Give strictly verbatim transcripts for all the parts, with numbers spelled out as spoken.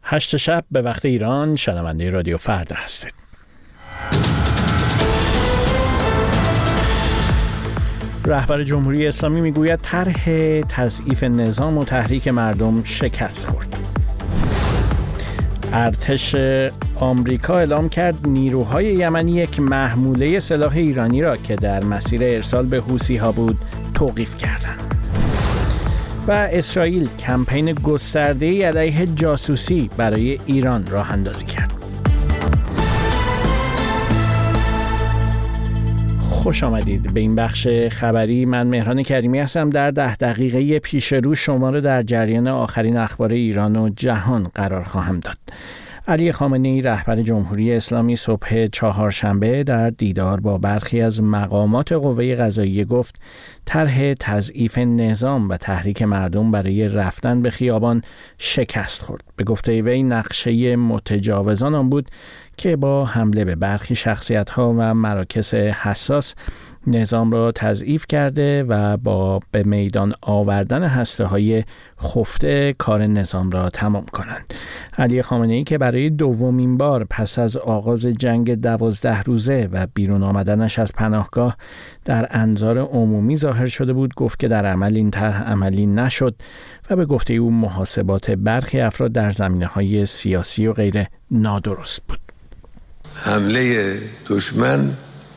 هشت شب به وقت ایران شنونده رادیو فردا هستید. رهبر جمهوری اسلامی میگوید طرح تضعیف نظام و تحریک مردم شکست خورد. ارتش آمریکا اعلام کرد نیروهای یمنی یک محموله سلاح ایرانی را که در مسیر ارسال به حوثی‌ها بود توقیف کردند. و اسرائیل کمپین گسترده‌ای علیه جاسوسی برای ایران راه اندازی کرد. خوش آمدید به این بخش خبری. من مهران کریمی هستم. در ده دقیقه پیش رو شما رو در جریان آخرین اخبار ایران و جهان قرار خواهم داد. علی خامنه‌ای رهبر جمهوری اسلامی صبح چهارشنبه در دیدار با برخی از مقامات قوه قضاییه گفت طرح تضعیف نظام و تحریک مردم برای رفتن به خیابان شکست خورد. به گفته وی نقشه متجاوزان آن بود که با حمله به برخی شخصیت‌ها و مراکز حساس نظام را تضعیف کرده و با به میدان آوردن هسته‌های خفته کار نظام را تمام کنند. علی خامنه‌ای که برای دومین بار پس از آغاز جنگ دوازده روزه و بیرون آمدنش از پناهگاه در انظار عمومی ظاهر شده بود، گفت که در عمل این طرح عملی نشد و به گفته او محاسبات برخی افراد در زمینه‌های سیاسی و غیره نادرست بود. حمله دشمن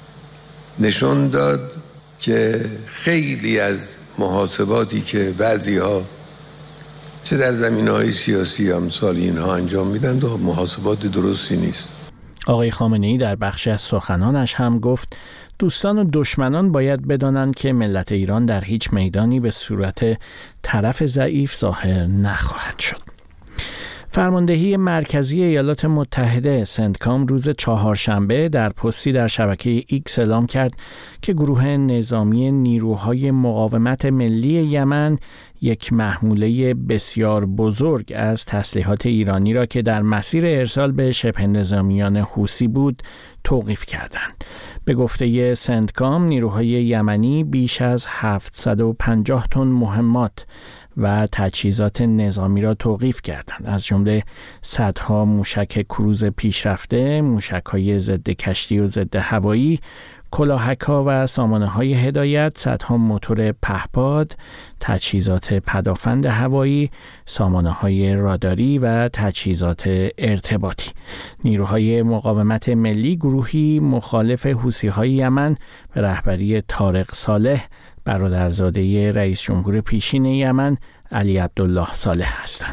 نشون داد که خیلی از محاسباتی که بعضی‌ها چه در زمینه‌های سیاسی امثال اینها انجام میدن و محاسبات درستی نیست. آقای خامنه‌ای در بخشی از سخنانش هم گفت دوستان و دشمنان باید بدانند که ملت ایران در هیچ میدانی به صورت طرف ضعیف ظاهر نخواهد شد. فرماندهی مرکزی ایالات متحده سنتکام روز چهارشنبه در پستی در شبکه ایکس اعلام کرد که گروه نظامی نیروهای مقاومت ملی یمن یک محموله بسیار بزرگ از تسلیحات ایرانی را که در مسیر ارسال به شبه نظامیان حوثی بود توقیف کردند. به گفته سنتکام نیروهای یمنی بیش از هفتصد و پنجاه تن مهمات و تجهیزات نظامی را توقیف کردند، از جمله صدها موشک کروز پیشرفته، موشک‌های ضد کشتی و ضد هوایی، کلاهک‌ها و سامانه‌های هدایت، صدها موتور پهپاد، تجهیزات پدافند هوایی، سامانه‌های راداری و تجهیزات ارتباطی. نیروهای مقاومت ملی گروهی مخالف حوثی‌های یمن به رهبری طارق صالح برادرزاده رئیس جمهور پیشین یمن علی عبدالله صالح هستند.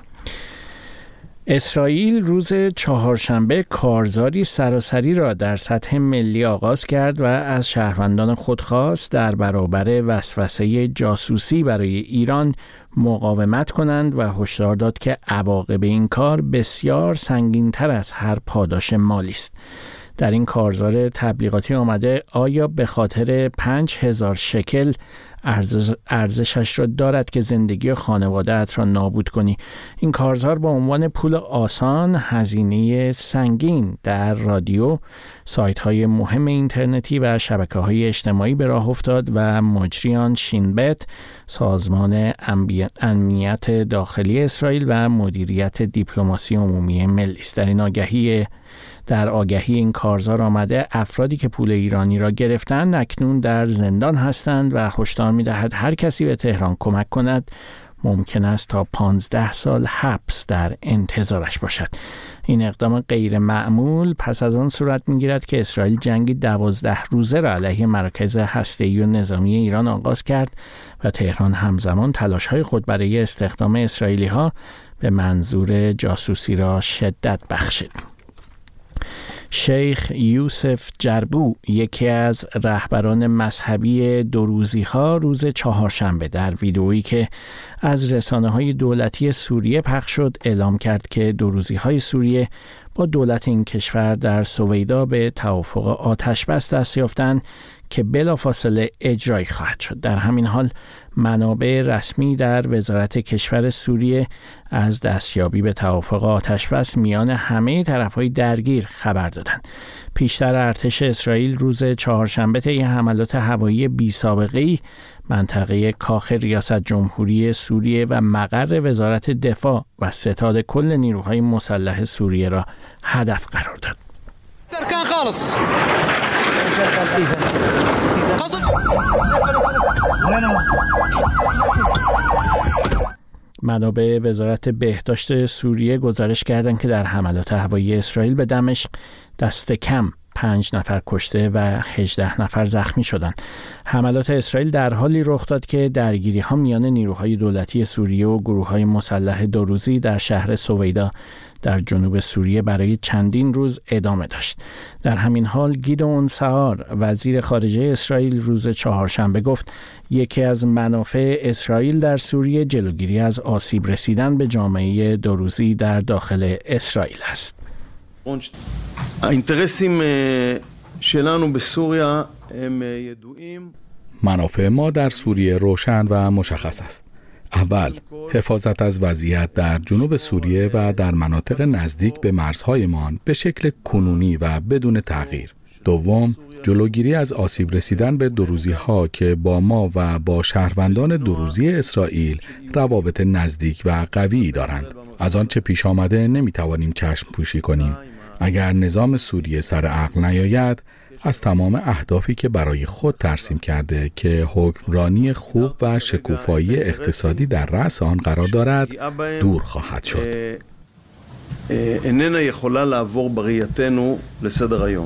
اسرائیل روز چهارشنبه کارزاری سراسری را در سطح ملی آغاز کرد و از شهروندان خود خواست در برابر وسوسه جاسوسی برای ایران مقاومت کنند و هشدار داد که عواقب این کار بسیار سنگین‌تر از هر پاداش مالی است. در این کارزار تبلیغاتی آمده آیا به خاطر پنج هزار شکل ارزش ارزشش را دارد که زندگی خانواده‌ات را نابود کنی؟ این کارزار با عنوان پول آسان، هزینه سنگین در رادیو، سایت‌های مهم اینترنتی و شبکه‌های اجتماعی به راه افتاد و مجریان شینبت، سازمان امنیت داخلی اسرائیل و مدیریت دیپلماسی عمومی ملی است. در این آگهی در آگهی این کارزار آمده افرادی که پول ایرانی را گرفتند اکنون در زندان هستند و هشدار می‌دهد هر کسی به تهران کمک کند ممکن است تا پانزده سال حبس در انتظارش باشد. این اقدام غیر معمول پس از آن صورت می‌گیرد که اسرائیل جنگی دوازده روزه را علیه مراکز هسته‌ای و نظامی ایران آغاز کرد و تهران همزمان تلاش‌های خود برای استخدام اسرائیلی‌ها به منظور جاسوسی را شدت بخشید. شیخ یوسف جربو، یکی از رهبران مذهبی دوروزی‌ها، روز چهارشنبه در ویدئویی که از رسانه‌های دولتی سوریه پخش شد اعلام کرد که دوروزی‌های سوریه با دولت این کشور در سویدا به توافق آتش‌بس دست یافتند که بلافاصله اجرایی خواهد شد. در همین حال منابع رسمی در وزارت کشور سوریه از دستیابی به توافق آتش‌بس میان همه طرف‌های درگیر خبر دادند. پیشتر ارتش اسرائیل روز چهارشنبه طی حملات هوایی بی‌سابقه‌ای منطقه کاخ ریاست جمهوری سوریه و مقر وزارت دفاع و ستاد کل نیروهای مسلح سوریه را هدف قرار داد. ترکان خالص منابع وزارت بهداشت سوریه گزارش کردند که در حملات هوایی اسرائیل به دمشق دست کم پنج نفر کشته و هجده نفر زخمی شدند. حملات اسرائیل در حالی رخ داد که درگیری‌ها میان نیروهای دولتی سوریه و گروه‌های مسلح دوروزی در شهر سویدا در جنوب سوریه برای چندین روز ادامه داشت. در همین حال گیدئون سعار وزیر خارجه اسرائیل روز چهارشنبه گفت یکی از منافع اسرائیل در سوریه جلوگیری از آسیب رسیدن به جامعه دوروزی در داخل اسرائیل است. האינטרסים שלנו בסוריה הם ידועים. منافع ما در سوریه روشن و مشخص است. اول، حفاظت از وضعیت در جنوب سوریه و در مناطق نزدیک به مرزهایمان به شکل کنونی و بدون تغییر. دوم، جلوگیری از آسیب رسیدن به دروزی‌ها که با ما و با شهروندان دروزی اسرائیل روابط نزدیک و قوی دارند. از آنچه پیش آمده نمی‌توانیم چشم پوشی کنیم. اگر نظام سوریه سر عقل نیاید، از تمام اهدافی که برای خود ترسیم کرده که حکمرانی خوب و شکوفایی اقتصادی در رأس آن قرار دارد، دور خواهد شد. اننا יכולה לעבור בראייתנו לסדר-היום.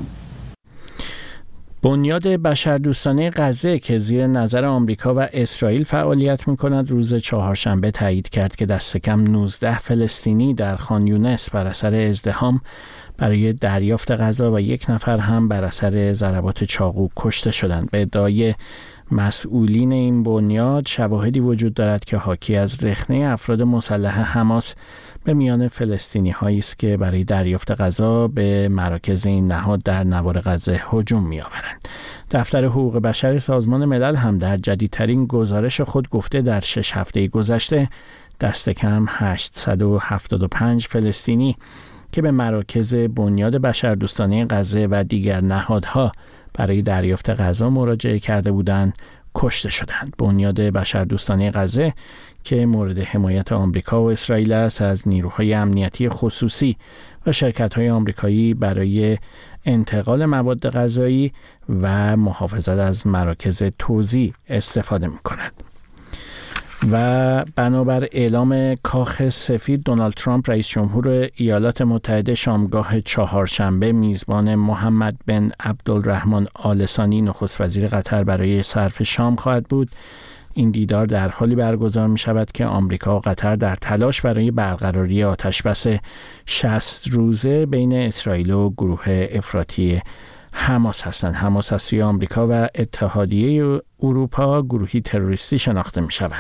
بنیاد بشردوستانه غزه که زیر نظر آمریکا و اسرائیل فعالیت می‌کند روز چهارشنبه تایید کرد که دست کم نوزده فلسطینی در خان یونس بر اثر ازدحام برای دریافت غذا و یک نفر هم بر اثر ضربات چاقو کشته شدند. به ادعای مسئولین این بنیاد شواهدی وجود دارد که حاکی از رخنه افراد مسلح حماس به میان فلسطینی هایی است که برای دریافت غذا به مراکز این نهاد در نوار غزه هجوم می آورند. دفتر حقوق بشر سازمان ملل هم در جدیدترین گزارش خود گفته در شش هفته گذشته دست کم هشتصد و هفتاد و پنج فلسطینی که به مراکز بنیاد بشردوستانه غزه و دیگر نهادها برای دریافت غذا مراجعه کرده بودند کشته شدند. بنیاد بشردوستانه غزه که مورد حمایت آمریکا و اسرائیل است از نیروهای امنیتی خصوصی و شرکت‌های آمریکایی برای انتقال مواد غذایی و محافظت از مراکز توزیع استفاده می‌کند. و بنابر اعلام کاخ سفید، دونالد ترامپ رئیس جمهور ایالات متحده شامگاه چهارشنبه میزبان محمد بن عبدالرحمن آل ثانی نخست وزیر قطر برای صرف شام خواهد بود. این دیدار در حالی برگزار می شود که آمریکا و قطر در تلاش برای برقراری آتشبس شصت روزه بین اسرائیل و گروه افراطی حماس هستند. حماس از سوی آمریکا و اتحادیه اروپا گروهی تروریستی شناخته می شود.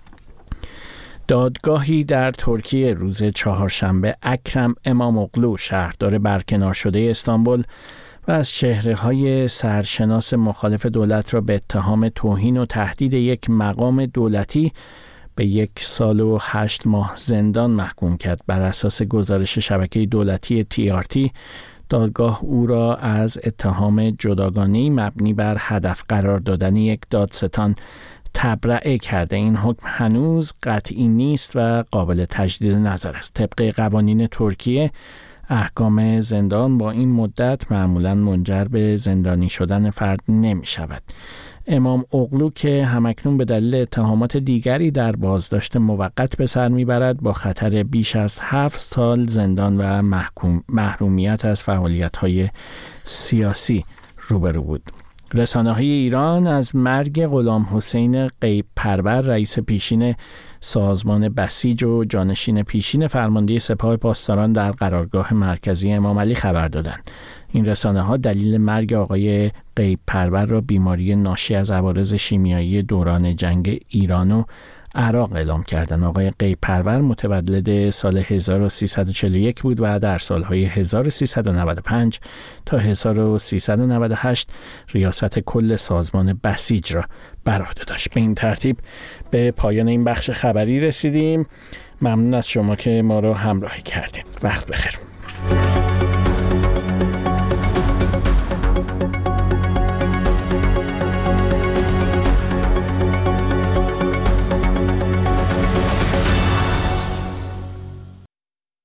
دادگاهی در ترکیه روز چهارشنبه اکرم اماموغلو شهردار برکنار شده استانبول و از چهره‌های سرشناس مخالف دولت را به اتهام توهین و تهدید یک مقام دولتی به یک سال و هشت ماه زندان محکوم کرد. بر اساس گزارش شبکه دولتی تی آر تی، دادگاه او را از اتهام جداگانه‌ای مبنی بر هدف قرار دادن یک دادستان تبرئه کرده. این حکم هنوز قطعی نیست و قابل تجدید نظر است. طبق قوانین ترکیه، احکام زندان با این مدت معمولاً منجر به زندانی شدن فرد نمی شود. امام اوغلو که همکنون به دلیل اتهامات دیگری در بازداشت موقت به سر میبرد، با خطر بیش از هفت سال زندان و محکوم محرومیت از فعالیت‌های سیاسی روبرو بود. رسانه‌های ایران از مرگ غلام حسین غیب پرور، رئیس پیشین سازمان بسیج و جانشین پیشین فرمانده سپاه پاسداران در قرارگاه مرکزی امام علی خبر دادند. این رسانه‌ها دلیل مرگ آقای غیب پرور را بیماری ناشی از عوارض شیمیایی دوران جنگ ایران و عراق اعلام کردند. آقای غیب پرور متولد سال هزار و سیصد و چهل و یک بود و در سالهای هزار و سیصد و نود و پنج تا هزار و سیصد و نود و هشت ریاست کل سازمان بسیج را بر عهده داشت. به این ترتیب به پایان این بخش خبری رسیدیم. ممنون از شما که ما را همراهی کردید. وقت بخیر.